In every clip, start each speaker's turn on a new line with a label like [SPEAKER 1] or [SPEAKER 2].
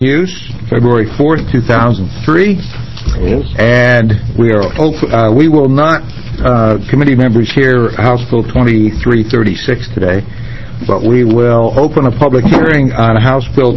[SPEAKER 1] Use February 4th, 2003.
[SPEAKER 2] Yes.
[SPEAKER 1] And we are we will not committee members hear House Bill 2336 today, but we will open a public hearing on House Bill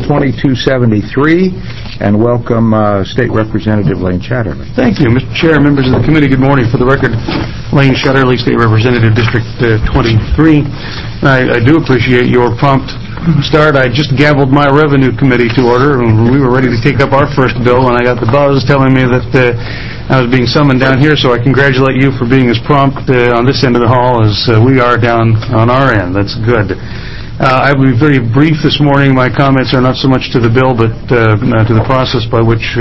[SPEAKER 1] 2273 and welcome State Representative Lane Chatterley.
[SPEAKER 3] Thank you, Mr. Chair, members of the committee. Good morning. For the record, Lane Chatterley, State Representative, District 23. I do appreciate your prompt start. I just gavelled my Revenue Committee to order, and we were ready to take up our first bill when I got the buzz telling me that I was being summoned down here, so I congratulate you for being as prompt on this end of the hall as we are down on our end. That's good. I will be very brief this morning. My comments are not so much to the bill, but to the process by which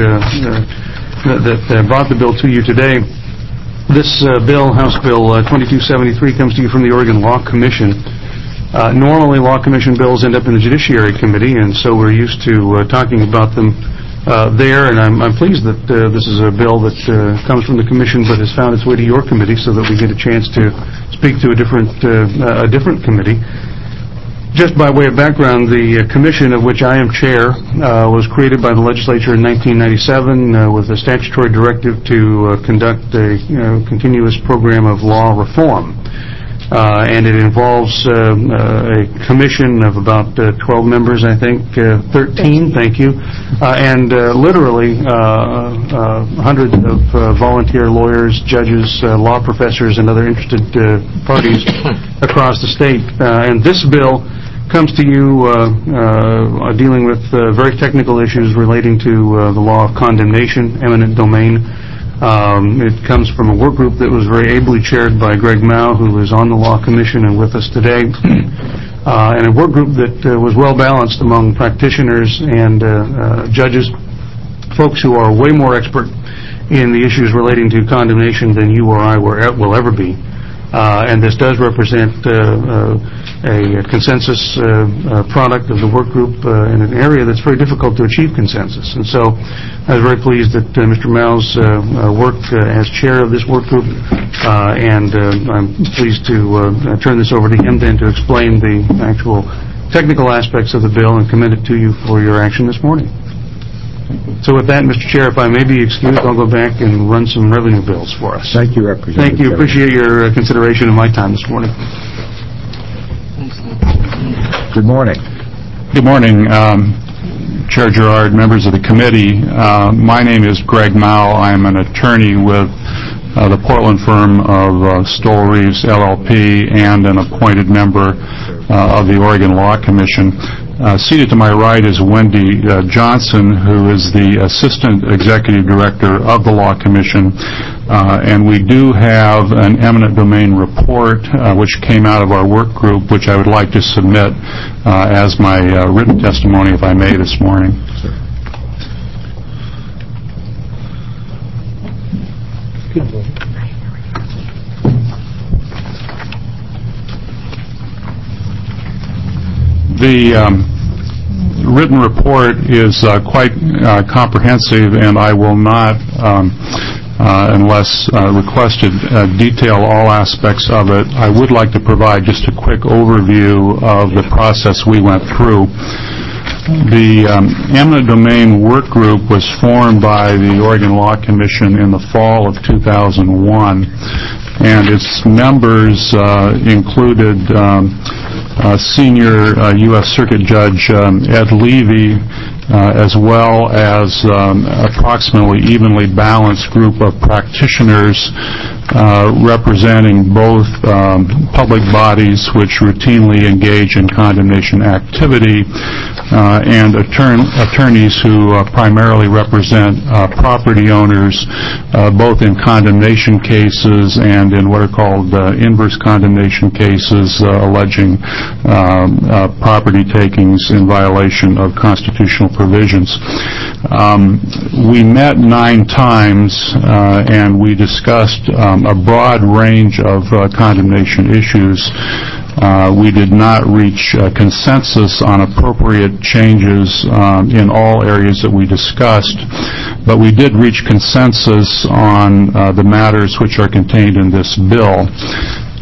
[SPEAKER 3] that brought the bill to you today. This bill, House Bill 2273, comes to you from the Oregon Law Commission. Normally, Law Commission bills end up in the Judiciary Committee, and so we're used to talking about them there, and I'm pleased that this is a bill that comes from the Commission but has found its way to your committee so that we get a chance to speak to a different committee. Just by way of background, the Commission, of which I am chair, was created by the legislature in 1997 with a statutory directive to conduct a continuous program of law reform. And it involves a commission of about 12 members, I think, 13, thank you, and literally hundreds of volunteer lawyers, judges, law professors, and other interested parties across the state. And this bill comes to you dealing with very technical issues relating to the law of condemnation, eminent domain. It comes from a work group that was very ably chaired by Greg Mao, who is on the Law Commission and with us today, and a work group that was well balanced among practitioners and judges, folks who are way more expert in the issues relating to condemnation than you or I will ever be. And this does represent a consensus product of the work group in an area that's very difficult to achieve consensus. And so I was very pleased that Mr. Mao's worked as chair of this work group, and I'm pleased to turn this over to him then to explain the actual technical aspects of the bill and commend it to you for your action this morning. So with that, Mr. Chair, if I may be excused, I'll go back and run some revenue bills for us.
[SPEAKER 1] Thank you, Representative.
[SPEAKER 3] Thank you. Appreciate your consideration of my time this morning.
[SPEAKER 1] Good morning.
[SPEAKER 4] Good morning, Chair Gerard, members of the committee. My name is Greg Mao. I'm an attorney with the Portland firm of Stoll Reeves, LLP, and an appointed member of the Oregon Law Commission. Seated to my right is Wendy Johnson, who is the Assistant Executive Director of the Law Commission, and we do have an eminent domain report which came out of our work group, which I would like to submit as my written testimony, if I may, this morning.
[SPEAKER 2] Good morning.
[SPEAKER 4] The written report is quite comprehensive, and I will not, unless requested, detail all aspects of it. I would like to provide just a quick overview of the process we went through. The eminent domain work group was formed by the Oregon Law Commission in the fall of 2001, and its members included Senior U.S. Circuit Judge Ed Levy, as well as approximately evenly balanced group of practitioners representing both public bodies which routinely engage in condemnation activity and attorneys who primarily represent property owners both in condemnation cases and in what are called inverse condemnation cases alleging property takings in violation of constitutional provisions. We met 9 times and we discussed a broad range of condemnation issues. We did not reach consensus on appropriate changes in all areas that we discussed, but we did reach consensus on the matters which are contained in this bill.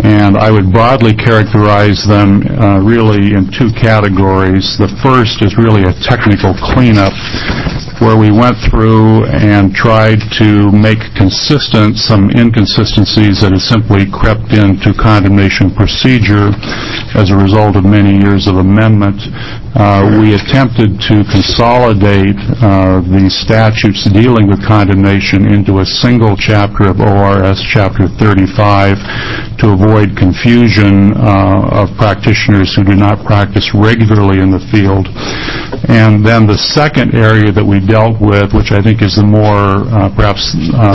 [SPEAKER 4] And I would broadly characterize them really in two categories. The first is really a technical cleanup, where we went through and tried to make consistent some inconsistencies that had simply crept into condemnation procedure as a result of many years of amendment. We attempted to consolidate the statutes dealing with condemnation into a single chapter of ORS Chapter 35 to avoid confusion of practitioners who do not practice regularly in the field. And then the second area that we dealt with, which I think is the more perhaps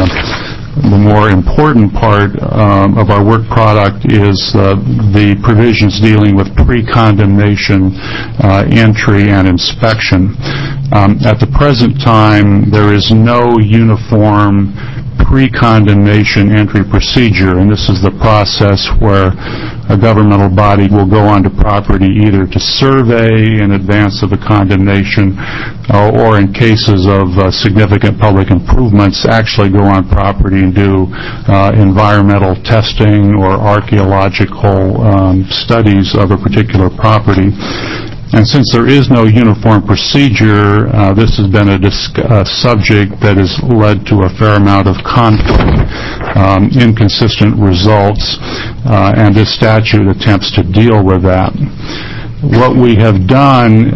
[SPEAKER 4] the more important part of our work product, is the provisions dealing with pre-condemnation entry and inspection. At the present time, there is no uniform pre-condemnation entry procedure, and this is the process where a governmental body will go onto property either to survey in advance of a condemnation or in cases of significant public improvements actually go on property and do environmental testing or archaeological studies of a particular property. And since there is no uniform procedure, this has been a subject that has led to a fair amount of conflict, inconsistent results, and this statute attempts to deal with that. What we have done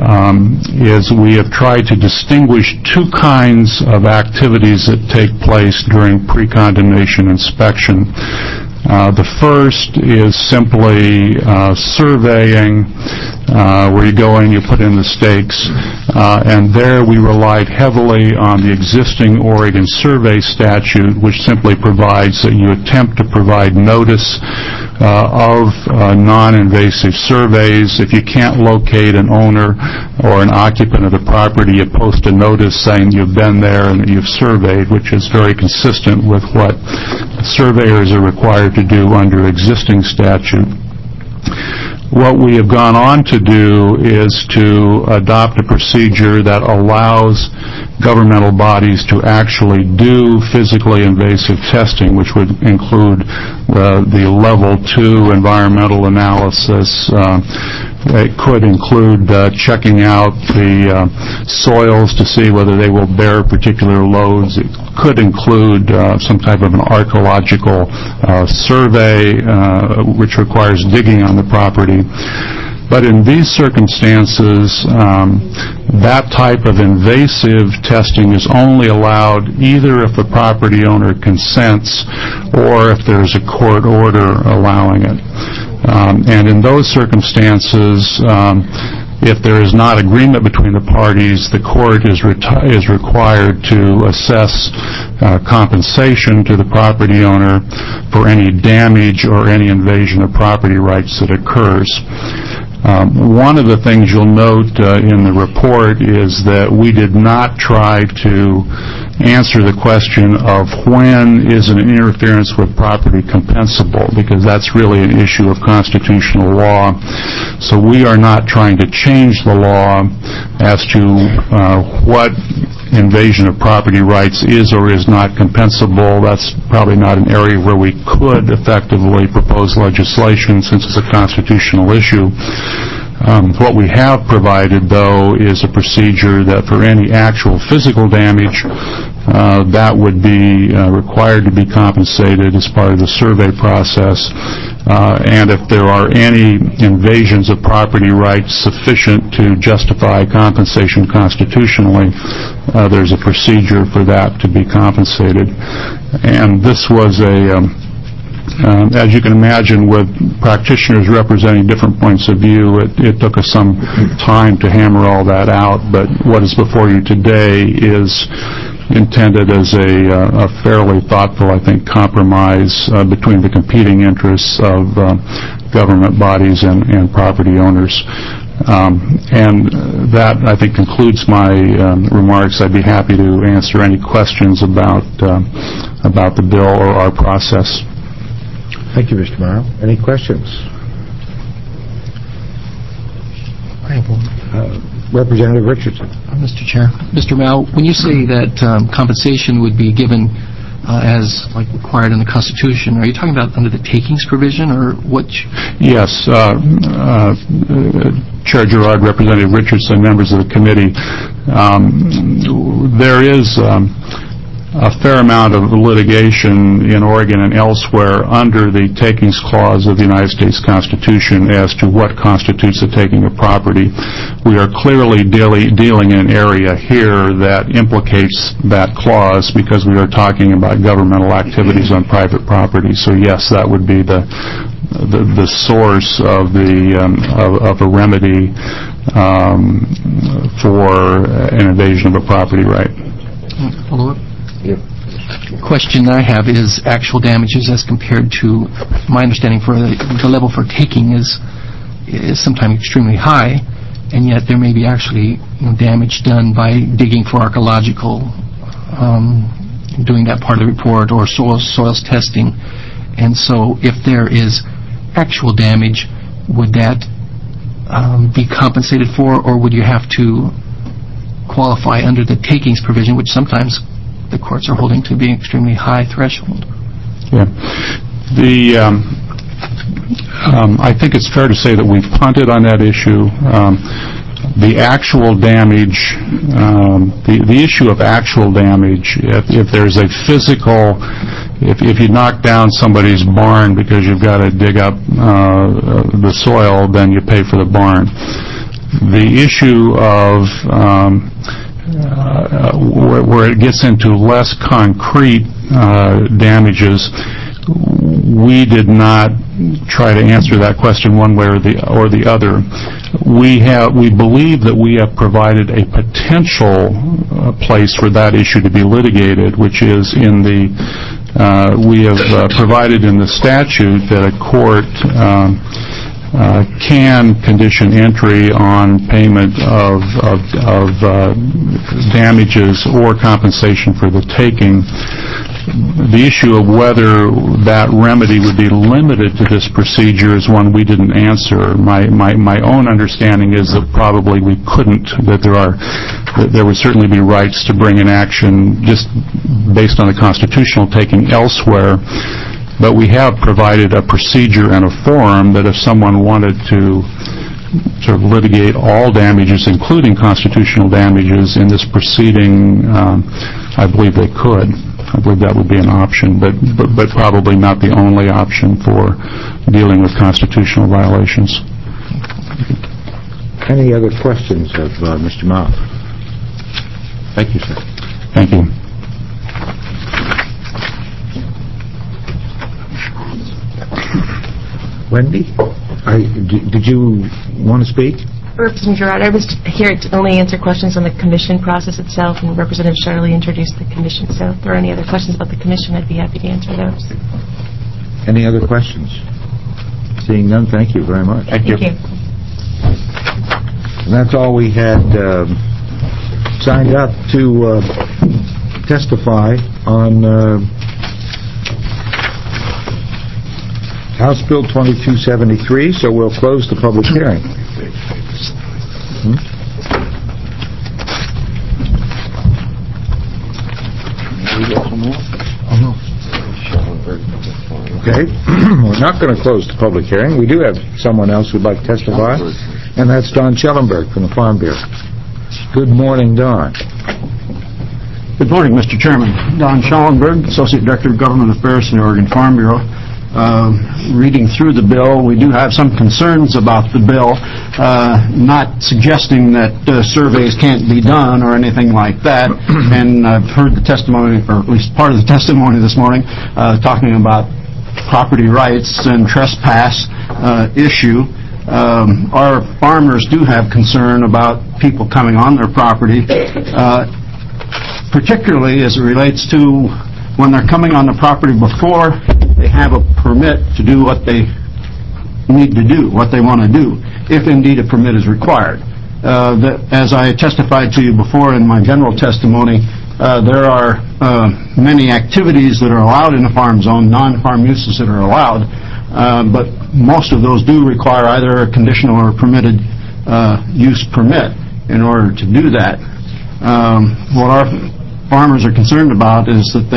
[SPEAKER 4] is we have tried to distinguish two kinds of activities that take place during pre-condemnation inspection. The first is simply surveying, where you go in, you put in the stakes, and there we relied heavily on the existing Oregon survey statute, which simply provides that you attempt to provide notice of non-invasive surveys. If you can't locate an owner or an occupant of the property, you post a notice saying you've been there and that you've surveyed, which is very consistent with what surveyors are required to do under existing statute. What we have gone on to do is to adopt a procedure that allows governmental bodies to actually do physically invasive testing, which would include the Level 2 environmental analysis. It could include checking out the soils to see whether they will bear particular loads. It could include some type of an archaeological survey, which requires digging on the property. But in these circumstances, that type of invasive testing is only allowed either if the property owner consents or if there's a court order allowing it. And in those circumstances, if there is not agreement between the parties, the court is required to assess compensation to the property owner for any damage or any invasion of property rights that occurs. One of the things you'll note in the report is that we did not try to answer the question of when is an interference with property compensable, because that's really an issue of constitutional law. So we are not trying to change the law as to what invasion of property rights is or is not compensable. That's probably not an area where we could effectively propose legislation since it's a constitutional issue. What we have provided, though, is a procedure that for any actual physical damage, that would be required to be compensated as part of the survey process. And if there are any invasions of property rights sufficient to justify compensation constitutionally, there's a procedure for that to be compensated. And this was as you can imagine, with practitioners representing different points of view, it took us some time to hammer all that out. But what is before you today is intended as a fairly thoughtful, I think, compromise between the competing interests of government bodies and property owners. And that, I think, concludes my remarks. I'd be happy to answer any questions about the bill or our process.
[SPEAKER 1] Thank you, Mr. Morrow. Any questions?
[SPEAKER 2] I have one.
[SPEAKER 1] Representative Richardson.
[SPEAKER 2] Mr. Chair. Mr. Mao, when you say that compensation would be given as like required in the Constitution. Are you talking about under the takings provision, or what?
[SPEAKER 4] Yes. Chair Gerard, Representative Richardson, members of the committee, there is a fair amount of litigation in Oregon and elsewhere under the takings clause of the United States Constitution as to what constitutes the taking of property. We are clearly dealing in an area here that implicates that clause because we are talking about governmental activities on private property. So yes, that would be the source of a remedy for an invasion of a property right.
[SPEAKER 2] Follow up? Yep. Question I have is actual damages as compared to my understanding for the level for taking is sometimes extremely high, and yet there may be actually damage done by digging for archaeological, doing that part of the report, or soils testing. And so if there is actual damage, would that be compensated for, or would you have to qualify under the takings provision, which sometimes the courts are holding to be an extremely high threshold?
[SPEAKER 4] Yeah. I think it's fair to say that we've punted on that issue. The actual damage, the issue of actual damage, if there's a physical, if you knock down somebody's barn because you've got to dig up the soil, then you pay for the barn. The issue of where it gets into less concrete damages, we did not try to answer that question one way or the other. We believe that we have provided a potential place for that issue to be litigated, which is in the we have provided in the statute that a court can condition entry on payment of damages or compensation for the taking. The issue of whether that remedy would be limited to this procedure is one we didn't answer. My own understanding is that probably we couldn't, that there would certainly be rights to bring an action just based on the constitutional taking elsewhere. But we have provided a procedure and a forum that if someone wanted to sort of litigate all damages, including constitutional damages, in this proceeding, I believe they could. I believe that would be an option, but probably not the only option for dealing with constitutional violations.
[SPEAKER 1] Any other questions of Mr. Mao? Thank you, sir.
[SPEAKER 4] Thank you.
[SPEAKER 1] Wendy, did you want to speak?
[SPEAKER 5] Representative Gerard, I was here to only answer questions on the commission process itself, and Representative Shetterly introduced the commission. So if there are any other questions about the commission, I'd be happy to answer those.
[SPEAKER 1] Any other questions? Seeing none, thank you very much.
[SPEAKER 5] Thank you.
[SPEAKER 1] And that's all we had signed up to testify on House Bill 2273, so we'll close the public hearing. Okay, we're not going to close the public hearing. We do have someone else who'd like to testify, and that's Don Schellenberg from the Farm Bureau. Good morning, Don.
[SPEAKER 6] Good morning, Mr. Chairman. Don Schellenberg, Associate Director of Government Affairs in the Oregon Farm Bureau. Reading through the bill, we do have some concerns about the bill, not suggesting that surveys can't be done or anything like that. And I've heard the testimony, or at least part of the testimony this morning, talking about property rights and trespass issue. Our farmers do have concern about people coming on their property, particularly as it relates to when they're coming on the property before they have a permit to do what they need to do, what they want to do, if indeed a permit is required. As I testified to you before in my general testimony, there are many activities that are allowed in a farm zone, non-farm uses that are allowed, but most of those do require either a conditional or permitted use permit in order to do that. What our farmers are concerned about is that they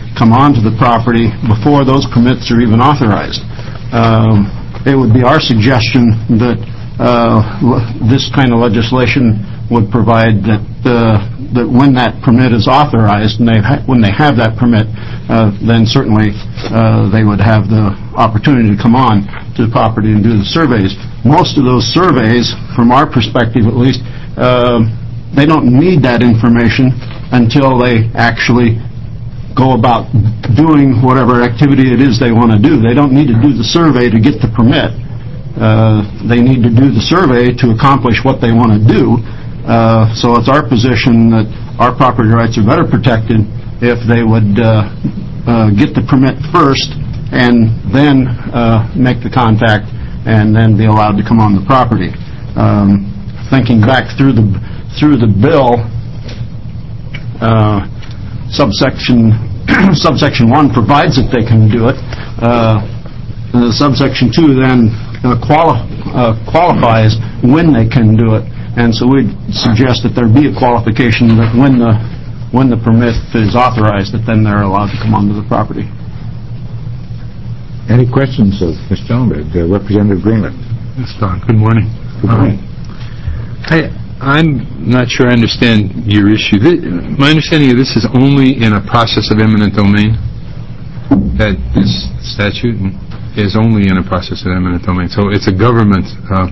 [SPEAKER 6] come onto the property before those permits are even authorized. It would be our suggestion that this kind of legislation would provide that when that permit is authorized and when they have that permit, then certainly they would have the opportunity to come on to the property and do the surveys. Most of those surveys, from our perspective at least, they don't need that information until they actually go about doing whatever activity it is they want to do. They don't need to do the survey to get the permit. They need to do the survey to accomplish what they want to do. So it's our position that our property rights are better protected if they would get the permit first and then make the contact and then be allowed to come on the property. Thinking back through the bill, subsection 1 provides that they can do it. Subsection 2 then qualifies when they can do it, and so we suggest that there be a qualification that when the permit is authorized, that then they're allowed to come onto the property.
[SPEAKER 1] Any questions of Ms. Schellenberg? Representative Greenland.
[SPEAKER 7] Yes, Don. Good morning.
[SPEAKER 1] Good morning.
[SPEAKER 7] I'm not sure I understand your issue. My understanding of this is only in a process of eminent domain. That this statute is only in a process of eminent domain. So it's a government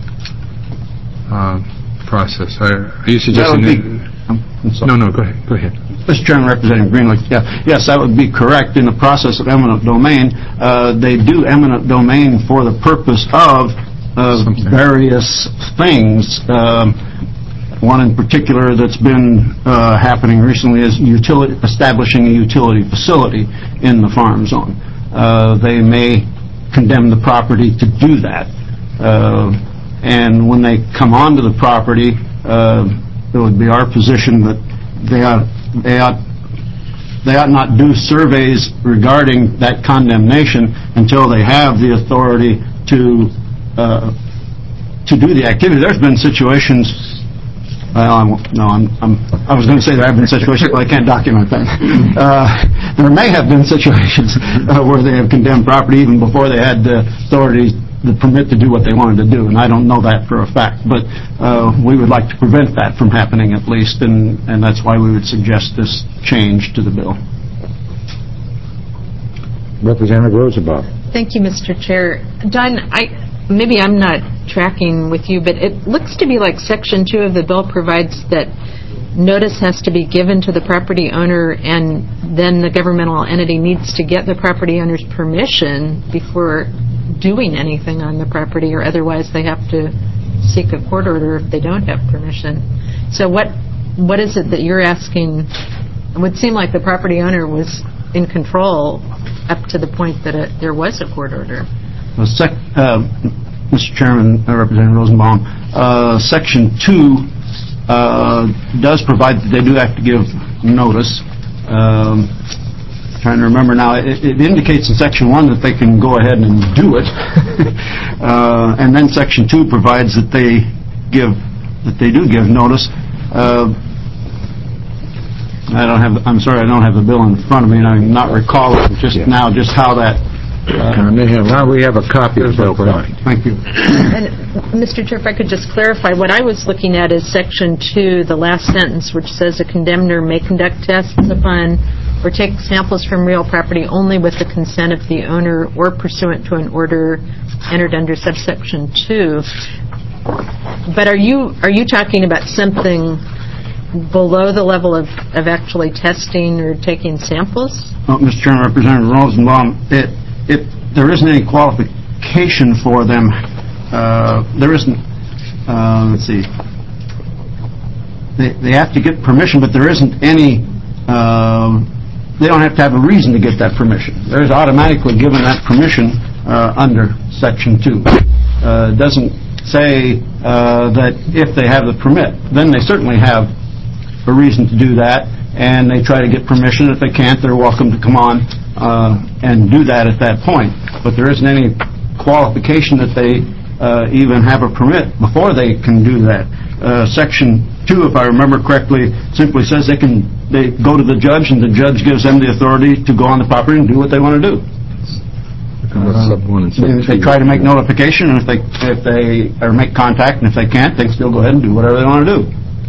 [SPEAKER 7] process. Are you suggesting that? No, go ahead.
[SPEAKER 6] Mr. Chairman, Representative Greenlee, yes, that would be correct. In the process of eminent domain, they do eminent domain for the purpose of various things. One in particular that's been happening recently is establishing a utility facility in the farm zone. They may condemn the property to do that. And when they come onto the property, it would be our position that they ought not do surveys regarding that condemnation until they have the authority to do the activity. There's been situations. I was going to say there have been situations, but I can't document that. There may have been situations where they have condemned property even before they had the authority, the permit to do what they wanted to do, and I don't know that for a fact. But we would like to prevent that from happening at least, and that's why we would suggest this change to the bill.
[SPEAKER 1] Representative Rosenbaum.
[SPEAKER 8] Thank you, Mr. Chair. Don, maybe I'm not tracking with you, but it looks to be like Section 2 of the bill provides that notice has to be given to the property owner, and then the governmental entity needs to get the property owner's permission before doing anything on the property, or otherwise they have to seek a court order if they don't have permission. So what is it that you're asking? It would seem like the property owner was in control up to the point that there was a court order.
[SPEAKER 6] Well, Mr. Chairman, Representative Rosenbaum, Section 2 does provide that they do have to give notice. Trying to remember now, it indicates in Section 1 that they can go ahead and do it, and then Section 2 provides that they do give notice. I'm sorry, I don't have the bill in front of me, and I'm not recalling just how that.
[SPEAKER 1] Now we have a copy of the bill.
[SPEAKER 6] Thank you.
[SPEAKER 8] And Mr. Chair, if I could just clarify, what I was looking at is Section 2, the last sentence, which says a condemner may conduct tests upon or take samples from real property only with the consent of the owner or pursuant to an order entered under subsection 2. But are you talking about something below the level of actually testing or taking samples?
[SPEAKER 6] Well, Mr. Chairman, Representative Rosenbaum, if there isn't any qualification for them, there isn't, let's see, they have to get permission, but there isn't any, they don't have to have a reason to get that permission. They're automatically given that permission under Section 2. It doesn't say that if they have the permit, then they certainly have a reason to do that, and they try to get permission. If they can't, they're welcome to come on and do that at that point. But there isn't any qualification that they even have a permit before they can do that. Section 2, if I remember correctly, simply says they go to the judge, and the judge gives them the authority to go on the property and do what they want to do. They try to make notification, and if they or make contact, and if they can't, they can still go ahead and do whatever they want to do.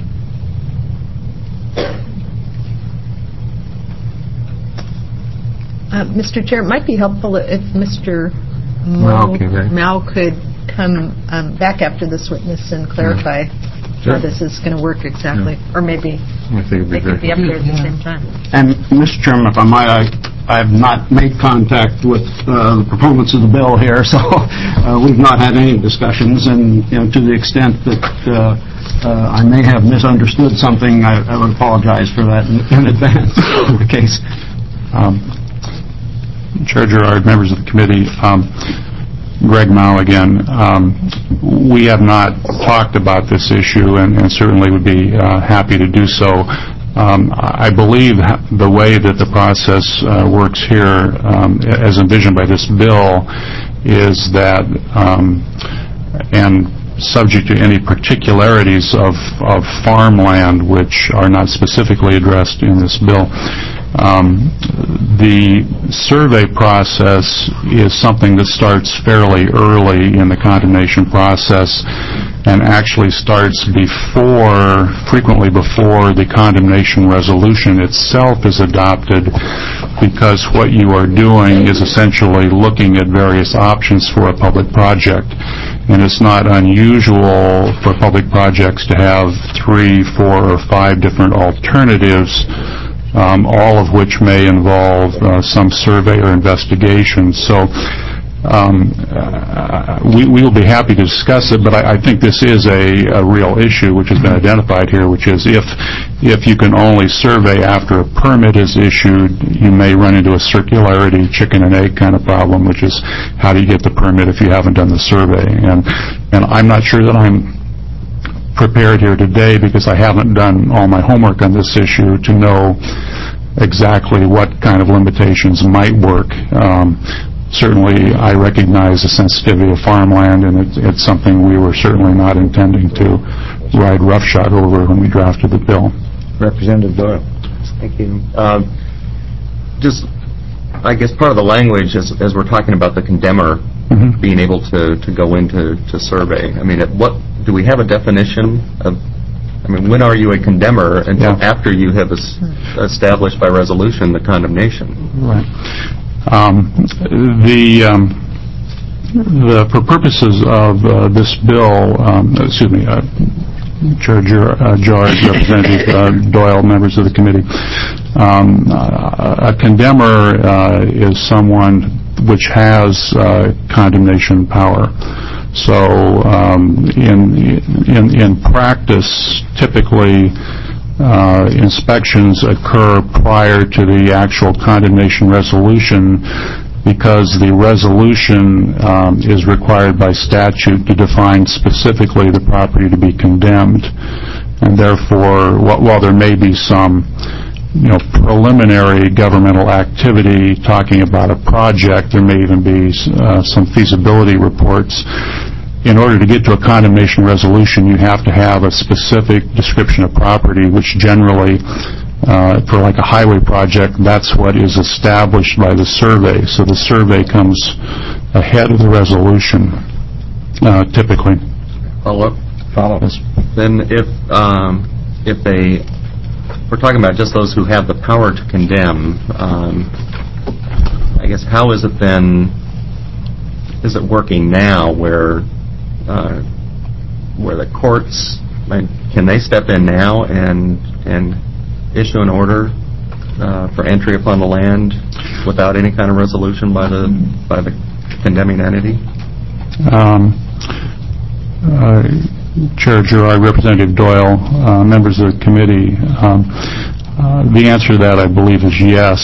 [SPEAKER 8] Mr. Chair, it might be helpful if Mr. Mao could come back after this witness and clarify how this is going to work exactly, or maybe they could be up there at the same time.
[SPEAKER 6] And, Mr. Chairman, if I might, I have not made contact with the proponents of the bill here, so we've not had any discussions, and to the extent that I may have misunderstood something, I would apologize for that in advance of the case.
[SPEAKER 4] Chair Gerard, members of the committee, Greg Mao again. We have not talked about this issue, and certainly would be happy to do so. I believe the way that the process works here, as envisioned by this bill, is that, and subject to any particularities of farmland which are not specifically addressed in this bill, the survey process is something that starts fairly early in the condemnation process and actually starts frequently before the condemnation resolution itself is adopted, because what you are doing is essentially looking at various options for a public project. And it's not unusual for public projects to have 3, 4, or 5 different alternatives, all of which may involve some survey or investigation. So we will be happy to discuss it, but I think this is a real issue which has been identified here, which is if you can only survey after a permit is issued, you may run into a circularity chicken and egg kind of problem, which is how do you get the permit if you haven't done the survey? And I'm not sure that I'm prepared here today, because I haven't done all my homework on this issue to know exactly what kind of limitations might work. Certainly, I recognize the sensitivity of farmland, and it's something we were certainly not intending to ride roughshod over when we drafted the bill.
[SPEAKER 1] Representative Doyle.
[SPEAKER 9] Thank you. Just, I guess, part of the language, as we're talking about the condemner being able to go into survey. I mean, do we have a definition of? I mean, when are you a condemner until after you have established by resolution the condemnation?
[SPEAKER 4] Right. For purposes of this bill, Chair George, Representative Doyle, members of the committee, a condemner is someone which has condemnation power. So in practice, typically inspections occur prior to the actual condemnation resolution, because the resolution is required by statute to define specifically the property to be condemned. And therefore, while there may be some preliminary governmental activity talking about a project, there may even be some feasibility reports. In order to get to a condemnation resolution, you have to have a specific description of property, which generally, for like a highway project, that's what is established by the survey. So the survey comes ahead of the resolution, typically.
[SPEAKER 9] Follow. Then if we're talking about just those who have the power to condemn, I guess how is it then, is it working now where the courts, can they step in now and issue an order for entry upon the land without any kind of resolution by the condemning entity? Chair Gerard, Representative Doyle, members of the committee, the answer to that, I believe, is yes.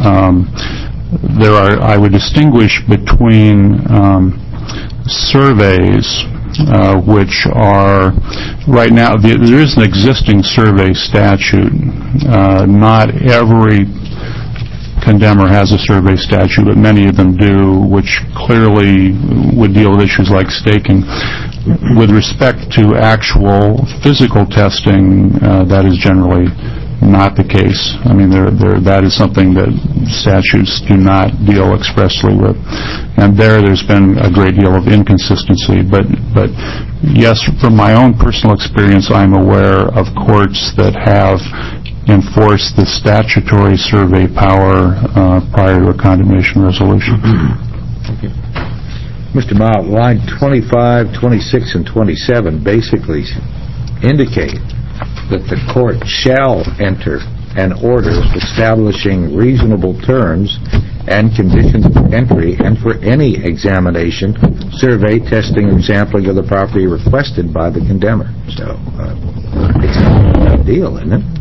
[SPEAKER 9] I would distinguish between surveys, which are, right now, there is an existing survey statute. Not every condemner has a survey statute, but many of them do, which clearly would deal with issues like staking.
[SPEAKER 4] With respect to actual physical testing, that is generally not the case. I mean, that is something that statutes do not deal expressly with. And there's been a great deal of inconsistency. But yes, from my own personal experience, I'm aware of courts that have enforced the statutory survey power prior to a condemnation resolution.
[SPEAKER 9] Thank you.
[SPEAKER 1] Mr. Mott, line 25, 26, and 27 basically indicate that the court shall enter an order establishing reasonable terms and conditions of entry and for any examination, survey, testing, and sampling of the property requested by the condemner. So it's a deal, isn't it?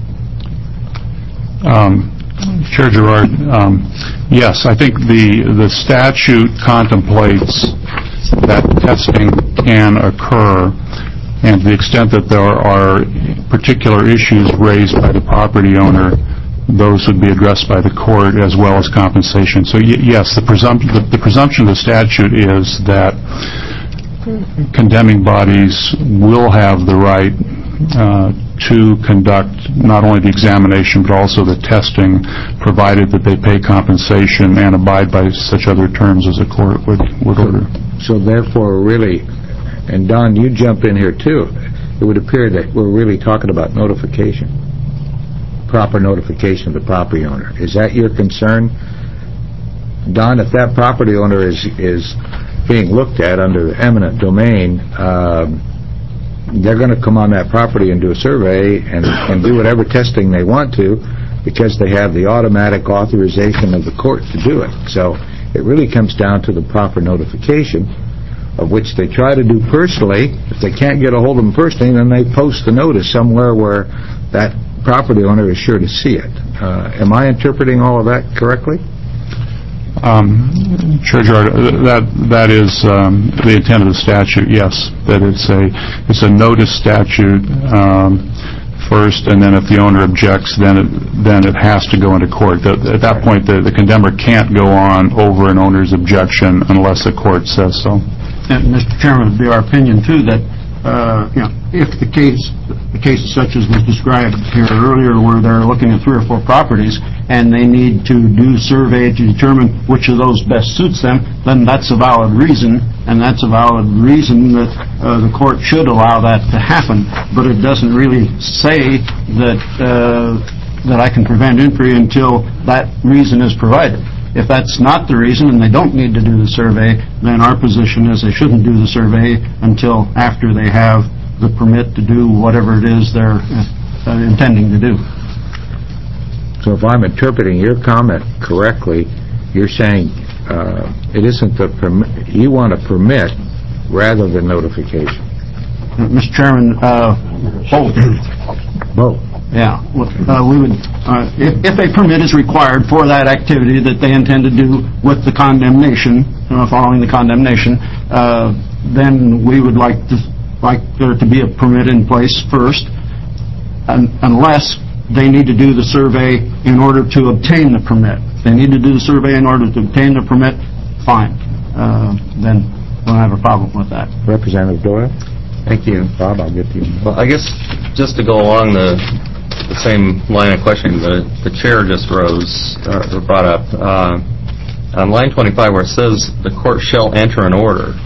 [SPEAKER 4] Chair Gerard, yes, I think the statute contemplates that testing can occur, and to the extent that there are particular issues raised by the property owner, those would be addressed by the court as well as compensation. So yes, the presumption of the statute is that condemning bodies will have the right to conduct not only the examination but also the testing, provided that they pay compensation and abide by such other terms as the court would order.
[SPEAKER 1] So therefore, really, and Don, you jump in here too, it would appear that we're really talking about notification, proper notification of the property owner. Is that your concern? Don, if that property owner is being looked at under the eminent domain, they're going to come on that property and do a survey and do whatever testing they want to because they have the automatic authorization of the court to do it. So it really comes down to the proper notification, of which they try to do personally. If they can't get a hold of them personally, then they post the notice somewhere where that property owner is sure to see it. Am I interpreting all of that correctly?
[SPEAKER 4] Chair Gerard, that is the intent of the statute, yes. That it's a notice statute first, and then if the owner objects, then it has to go into court. At that point, the condemner can't go on over an owner's objection unless the court says so.
[SPEAKER 6] And Mr. Chairman, it would be our opinion too that if the case such as was described here earlier, where they're looking at 3 or 4 properties and they need to do survey to determine which of those best suits them, then that's a valid reason, and that's a valid reason that the court should allow that to happen. But it doesn't really say that I can prevent entry until that reason is provided. If that's not the reason and they don't need to do the survey, then our position is they shouldn't do the survey until after they have the permit to do whatever it is they're intending to do.
[SPEAKER 1] So if I'm interpreting your comment correctly, you're saying it isn't the permit, you want a permit rather than notification.
[SPEAKER 6] Mr. Chairman, both.
[SPEAKER 1] Both.
[SPEAKER 6] Yeah, we would, if a permit is required for that activity that they intend to do with the condemnation, following the condemnation, then we would like there to be a permit in place first, unless they need to do the survey in order to obtain the permit. If they need to do the survey in order to obtain the permit, fine. Then we don't have a problem with that.
[SPEAKER 1] Representative Doyle?
[SPEAKER 9] Thank you.
[SPEAKER 1] Bob, I'll get to you.
[SPEAKER 9] Well, I guess just to go along the same line of questioning the chair just brought up, on line 25 where it says the court shall enter an order,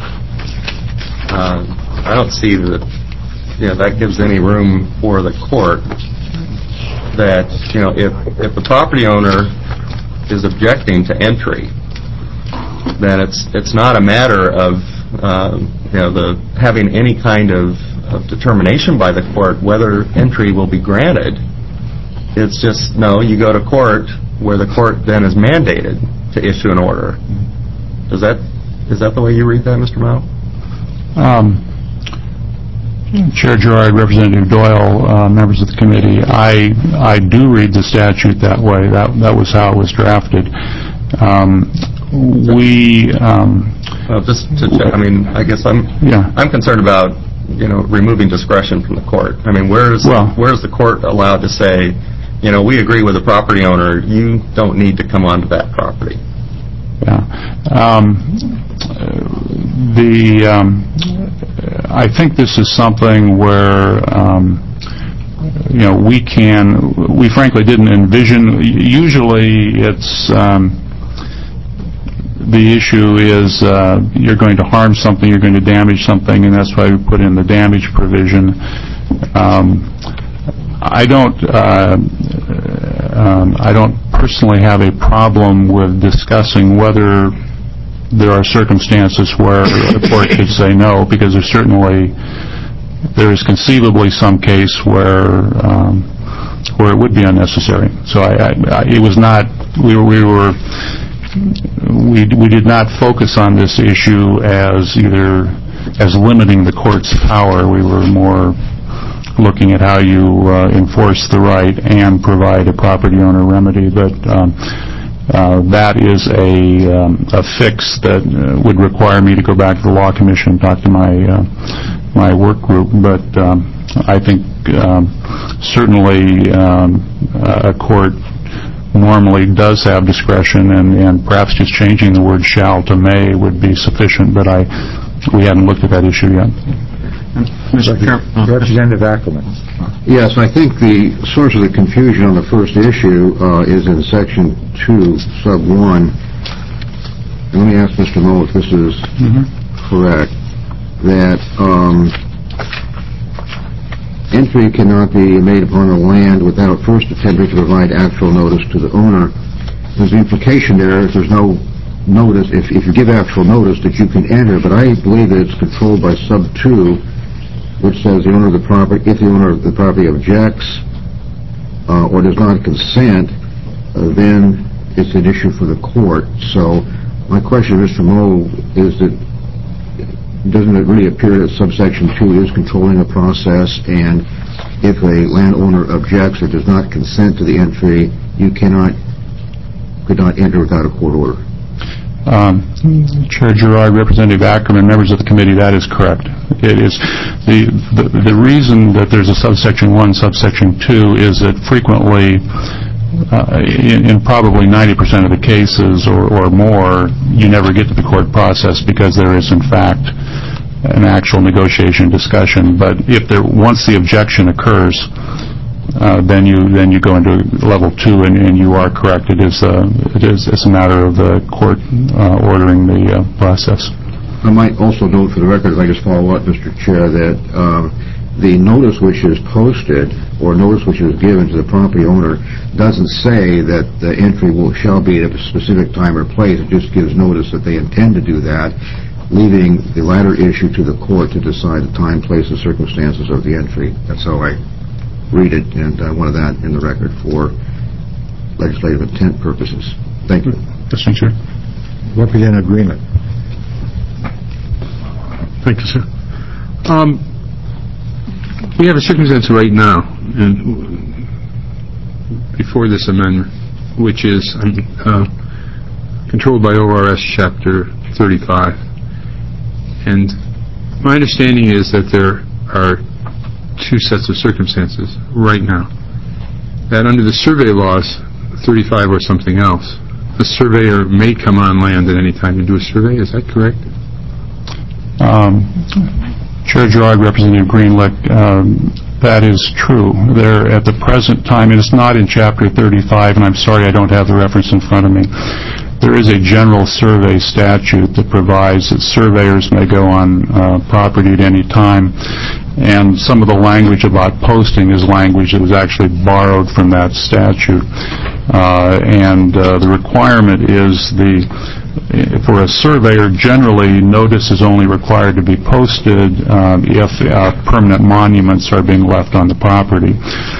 [SPEAKER 9] I don't see that gives any room for the court that, if the property owner is objecting to entry, then it's not a matter of having any kind of determination by the court whether entry will be granted. It's just, no, you go to court where the court then is mandated to issue an order. Is that the way you read that, Mr. Mao?
[SPEAKER 4] Chair Gerard, Representative Doyle, members of the committee, I do read the statute that way. That was how it was drafted. I guess I'm concerned about removing discretion from the court. I mean, where's the court allowed to say, we agree with the property owner, you don't need to come onto that property? Yeah. I think this is something where we frankly didn't envision. Usually it's the issue is you're going to harm something, you're going to damage something, and that's why we put in the damage provision. I don't personally have a problem with discussing whether there are circumstances where the court should say no, because there is conceivably some case where it would be unnecessary. So it was not. We did not focus on this issue as limiting the court's power. We were more looking at how you enforce the right and provide a property owner remedy. But that is a fix that would require me to go back to the Law Commission and talk to my work group. But I think certainly a court normally does have discretion, and perhaps just changing the word shall to may would be sufficient, but we haven't looked at that issue yet.
[SPEAKER 6] Mr. Chairman.
[SPEAKER 1] Representative Ackerman.
[SPEAKER 10] Yes, I think the source of the confusion on the first issue is in Section 2, Sub 1. And let me ask Mr. Moe if this is correct, that entry cannot be made upon the land without first attempting to provide actual notice to the owner. There's the implication there if there's no notice, if you give actual notice that you can enter, but I believe that it's controlled by Sub 2, which says the owner of the property, if the owner of the property objects or does not consent, then it's an issue for the court. So my question, Mr. Moe, is that doesn't it really appear that subsection 2 is controlling a process, and if a landowner objects or does not consent to the entry, you could not enter without a court order?
[SPEAKER 4] Chair Gerard, Representative Ackerman, members of the committee, that is correct. It is the reason that there's a subsection 1, subsection 2 is that frequently, in probably 90% of the cases or more, you never get to the court process because there is in fact an actual negotiation discussion. But once the objection occurs, then you go into level 2, and you are correct. It's a matter of the court ordering the process.
[SPEAKER 10] I might also note for the record, if I just follow up, Mr. Chair, that the notice which is posted or notice which is given to the property owner doesn't say that the entry shall be at a specific time or place. It just gives notice that they intend to do that, leaving the latter issue to the court to decide the time, place, and circumstances of the entry. That's how I read it, and I wanted that in the record for legislative intent purposes. Thank you.
[SPEAKER 4] Mr. Chair.
[SPEAKER 1] Representative Greenland.
[SPEAKER 7] Thank you, sir. We have a circumstance right now, and before this amendment, which is controlled by ORS Chapter 35. And my understanding is that there are two sets of circumstances right now. That under the survey laws, 35 or something else, the surveyor may come on land at any time to do a survey. Is that correct?
[SPEAKER 4] Chair Gerard, Representative Greenlick, that is true. There, at the present time, and it's not in Chapter 35, and I'm sorry I don't have the reference in front of me, there is a general survey statute that provides that surveyors may go on property at any time, and some of the language about posting is language that was actually borrowed from that statute. The requirement is for a surveyor, generally notice is only required to be posted if permanent monuments are being left on the property.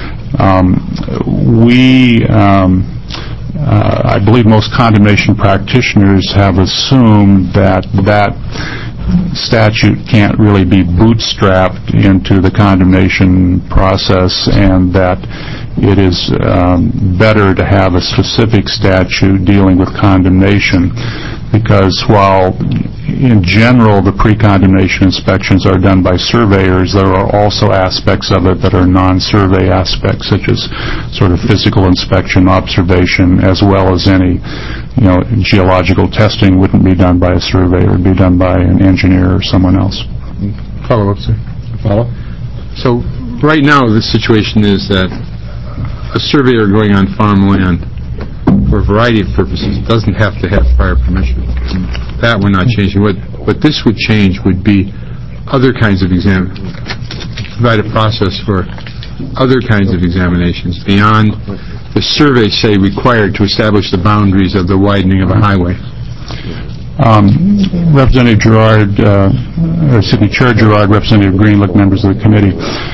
[SPEAKER 4] I believe most condemnation practitioners have assumed that statute can't really be bootstrapped into the condemnation process, and that it is better to have a specific statute dealing with condemnation, because while in general the pre-condemnation inspections are done by surveyors, there are also aspects of it that are non-survey aspects, such as sort of physical inspection, observation, as well as any geological testing wouldn't be done by a surveyor, it would be done by an engineer or someone else.
[SPEAKER 7] Follow up, sir.
[SPEAKER 1] Follow?
[SPEAKER 7] So right now, the situation is that a surveyor going on farmland for a variety of purposes doesn't have to have prior permission. That we're not changing. What this would change would be other kinds of provide a process for other kinds of examinations beyond the survey, say, required to establish the boundaries of the widening of a highway.
[SPEAKER 4] Representative Gerard, or City Chair Gerard, Representative Greenlick, members of the committee,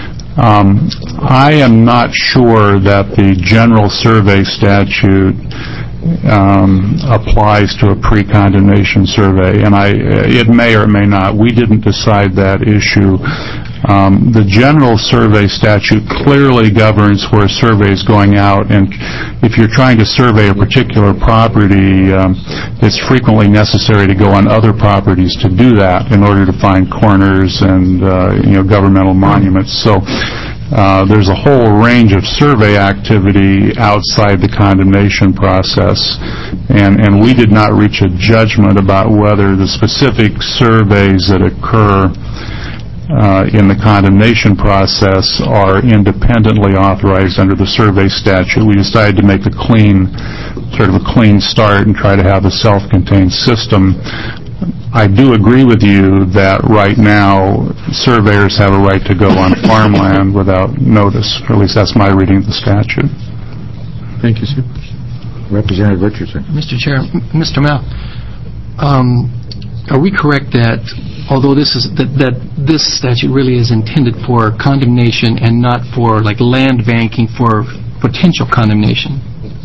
[SPEAKER 4] I am not sure that the general survey statute applies to a pre-condemnation survey, and it may or may not. We didn't decide that issue. The general survey statute clearly governs where a survey is going out, and if you're trying to survey a particular property, it's frequently necessary to go on other properties to do that in order to find corners and governmental monuments. So there's a whole range of survey activity outside the condemnation process, and we did not reach a judgment about whether the specific surveys that occur in the condemnation process are independently authorized under the survey statute. We decided to make a clean start and try to have a self-contained system. I do agree with you that right now surveyors have a right to go on farmland without notice, or at least that's my reading of the statute.
[SPEAKER 7] Thank you, sir.
[SPEAKER 1] Representative Richardson.
[SPEAKER 2] Mr. Chair, Mr. Mel, are we correct that although this statute really is intended for condemnation and not for land banking for potential condemnation?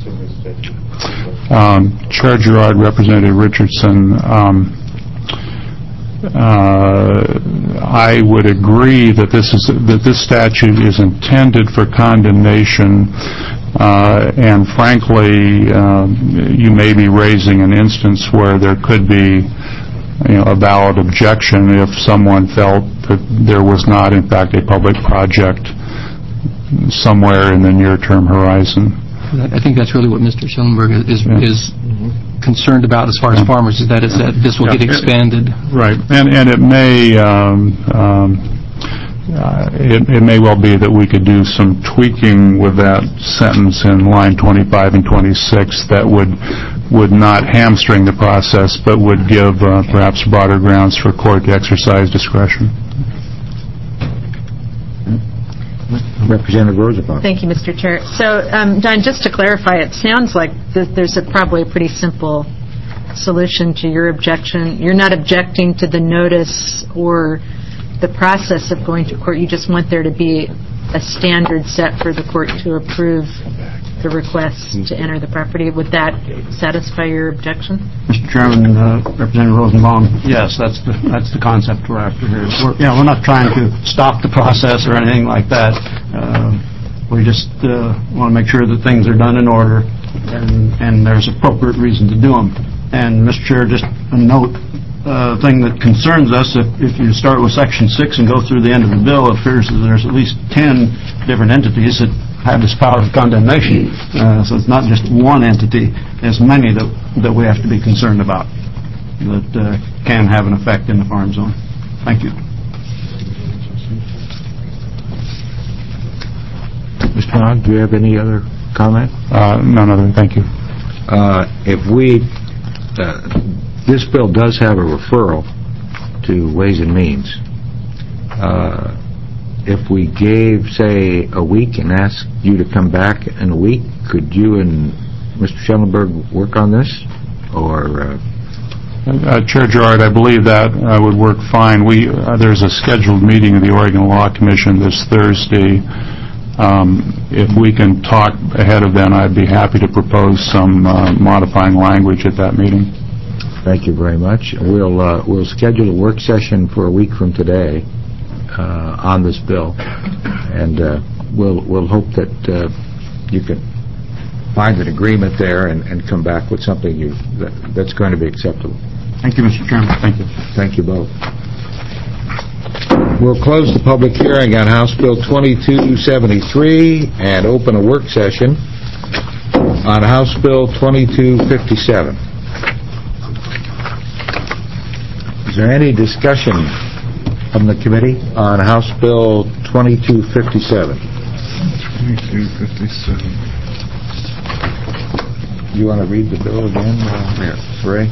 [SPEAKER 4] Chair Gerard, Representative Richardson, I would agree that this statute is intended for condemnation, and frankly, you may be raising an instance where there could be a valid objection if someone felt that there was not, in fact, a public project somewhere in the near-term horizon.
[SPEAKER 2] I think that's really what Mr. Schellenberg is concerned about as far as farmers, is that this will get expanded.
[SPEAKER 4] Right, and it may well be that we could do some tweaking with that sentence in line 25 and 26 that would not hamstring the process, but would give perhaps broader grounds for court to exercise discretion.
[SPEAKER 1] Representative Rosenbaum.
[SPEAKER 8] Thank you, Mr. Chair. So, Don, just to clarify, it sounds like there's probably a pretty simple solution to your objection. You're not objecting to the notice or the process of going to court. You just want there to be a standard set for the court to approve the request to enter the property. Would that satisfy your objection?
[SPEAKER 6] Mr. Chairman, Representative Rosenbaum, yes, that's the concept we're after here. We're not trying to stop the process or anything like that. We just want to make sure that things are done in order and there's appropriate reason to do them. And, Mr. Chair, just a note, thing that concerns us, if you start with Section 6 and go through the end of the bill, it appears that there's at least 10 different entities that have this power of condemnation. So it's not just one entity. There's many that we have to be concerned about that can have an effect in the farm zone. Thank you.
[SPEAKER 1] Mr. Hahn, do you have any other comment?
[SPEAKER 4] None other. Thank you.
[SPEAKER 1] This bill does have a referral to Ways and Means. If we gave, say, a week and asked you to come back in a week, could you and Mr. Schellenberg work on this? Or
[SPEAKER 4] Chair Gerard, I believe that would work fine. There's a scheduled meeting of the Oregon Law Commission this Thursday. If we can talk ahead of then, I'd be happy to propose some modifying language at that meeting.
[SPEAKER 1] Thank you very much. We'll schedule a work session for a week from today on this bill, and we'll hope that you can find an agreement there and come back with something that's going to be acceptable.
[SPEAKER 6] Thank you, Mr. Chairman.
[SPEAKER 4] Thank you.
[SPEAKER 1] Thank you both. We'll close the public hearing on House Bill 2273 and open a work session on House Bill 2257. Is there any discussion from the committee on House Bill 2257?
[SPEAKER 7] 2257.
[SPEAKER 1] You want to read the bill again, Ray?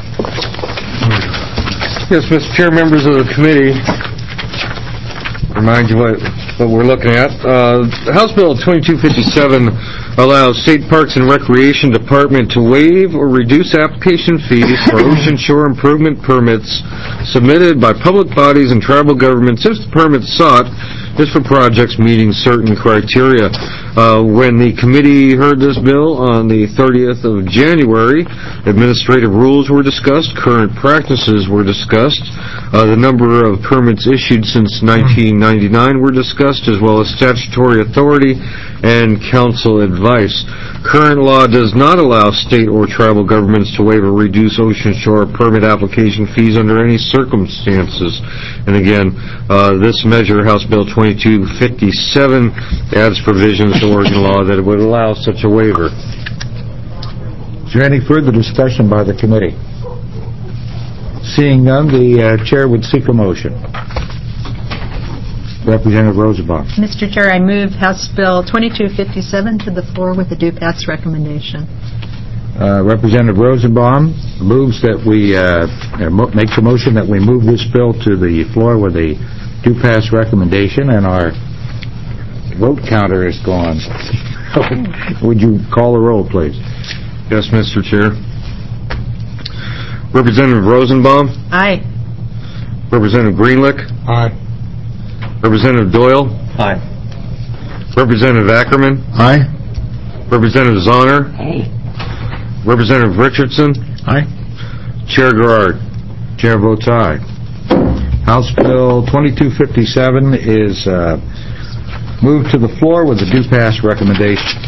[SPEAKER 11] Yes, Mr. Chair, members of the committee, remind you what we're looking at. House Bill 2257 allows State Parks and Recreation Department to waive or reduce application fees for ocean shore improvement permits submitted by public bodies and tribal governments if the permits sought is for projects meeting certain criteria. When the committee heard this bill on the 30th of January, administrative rules were discussed, current practices were discussed, the number of permits issued since 1999 were discussed, as well as statutory authority and council advice. Current law does not allow state or tribal governments to waive or reduce ocean shore permit application fees under any circumstances. And again, this measure, House Bill 2257, adds provisions to Oregon law that would allow such a waiver.
[SPEAKER 1] Is there any further discussion by the committee? Seeing none, the chair would seek a motion. Representative Rosenbaum.
[SPEAKER 12] Mr. Chair, I move House Bill 2257 to the floor with a due-pass recommendation.
[SPEAKER 1] Representative Rosenbaum moves that we makes a motion that we move this bill to the floor with a due-pass recommendation, and our vote counter is gone. Would you call the roll, please?
[SPEAKER 11] Yes, Mr. Chair. Representative Rosenbaum?
[SPEAKER 12] Aye.
[SPEAKER 11] Representative Greenlick?
[SPEAKER 7] Aye.
[SPEAKER 11] Representative Doyle?
[SPEAKER 9] Aye.
[SPEAKER 11] Representative Ackerman?
[SPEAKER 1] Aye.
[SPEAKER 11] Representative Zahner?
[SPEAKER 10] Aye.
[SPEAKER 11] Representative Richardson?
[SPEAKER 1] Aye.
[SPEAKER 11] Chair Garrard?
[SPEAKER 1] Chair votes aye. House Bill 2257 is moved to the floor with a due-pass recommendation.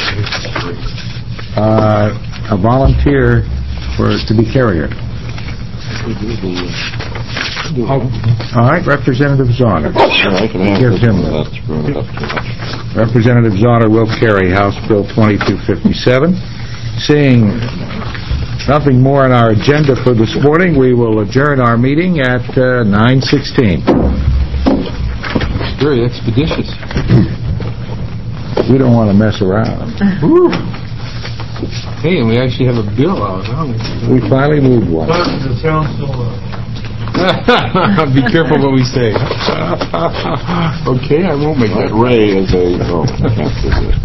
[SPEAKER 1] A volunteer for it to be carrier. All right, Representative Zahner. Give him Representative Zahner will carry House Bill 2257. Seeing nothing more on our agenda for this morning, we will adjourn our meeting at 9:16.
[SPEAKER 7] Very expeditious.
[SPEAKER 1] We don't want to mess around.
[SPEAKER 7] Hey, and we actually have a bill out, huh?
[SPEAKER 1] We finally moved one.
[SPEAKER 7] Be careful what we say. Okay, I won't make that.
[SPEAKER 10] Ray is a... Oh, I can't do this.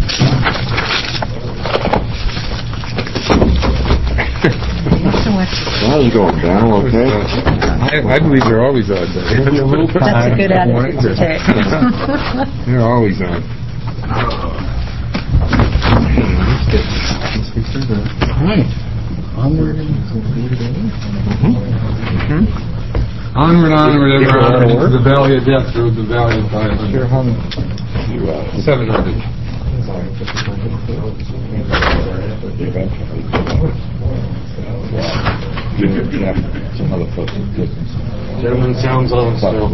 [SPEAKER 10] How's it going, Dan? Okay?
[SPEAKER 7] I believe they're always on.
[SPEAKER 12] That's a good attitude to take.
[SPEAKER 7] They're always on. Right. Onward and onward, ever into the valley of death, through the valley of 500. 700.
[SPEAKER 11] Gentlemen, sounds on still.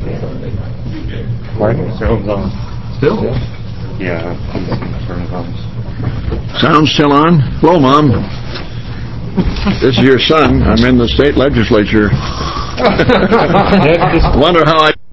[SPEAKER 11] Sounds on.
[SPEAKER 7] Still?
[SPEAKER 11] Yeah.
[SPEAKER 6] Sound still on? Hello, Mom. This is your son. I'm in the state legislature. Wonder how I...